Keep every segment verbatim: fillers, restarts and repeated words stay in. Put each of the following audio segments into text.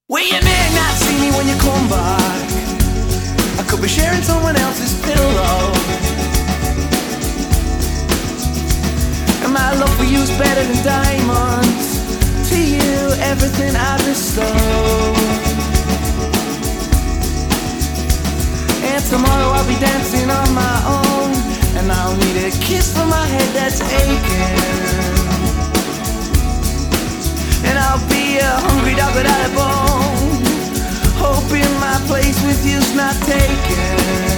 Well, you may not see me when you come back. I could be sharing someone else's pillow, and my love for you is better than diamonds. To you, everything I bestow. And tomorrow I'll be dancing on my own, and I'll need a kiss for my head that's aching. And I'll be a hungry dog without a bone, hoping my place with you's not taken.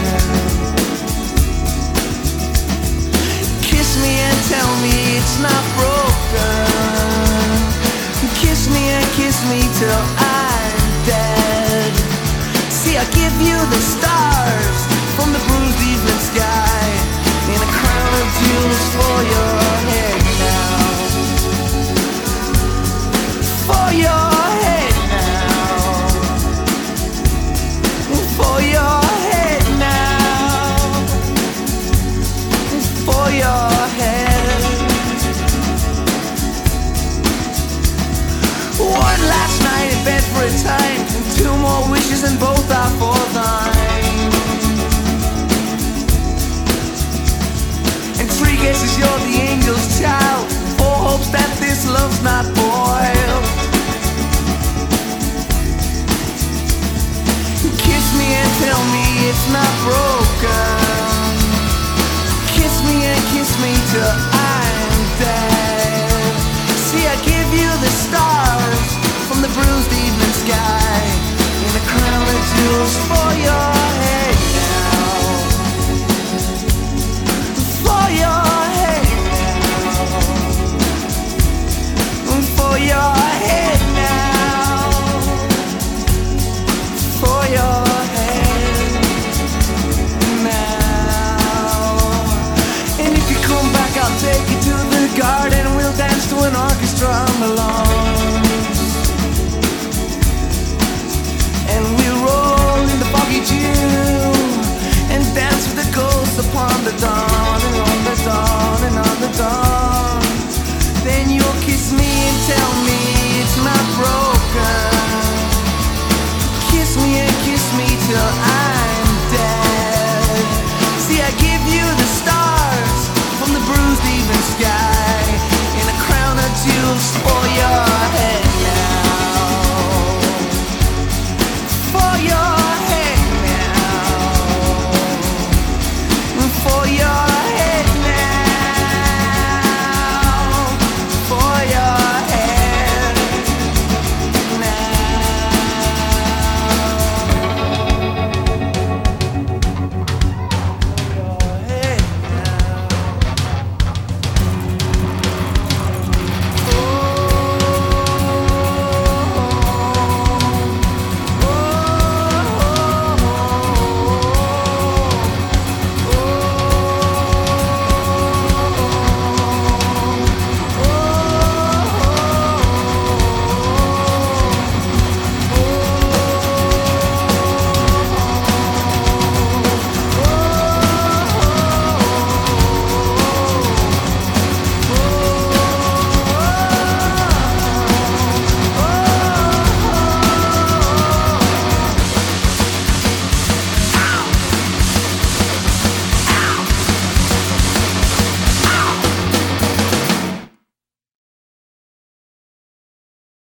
Kiss me and tell me it's not broken. Kiss me and kiss me till I'm dead. See, I give you the stars from the bruised evening sky, and a crown of jewels for your head now. For your head now. For your head now. For your head. One last night in bed for a time, and two more wishes and both are for thine. And three guesses you're the angel's child, four hopes that this love's not boiled. Kiss me and tell me it's not broken. Kiss me and kiss me till I'm dead. See, I give you the stars from the bruised evening sky, and a crown of jewels for your head now. For your head now. For your head now. For your head now. And if you come back, I'll take you to the garden. We'll dance to an orchestra on the lawns, and we'll roll in the foggy dew and dance with the ghosts upon the dawn, and on the dawn, and on the dawn. Then you'll kiss me and tell me it's not broken. Kiss me and kiss me till I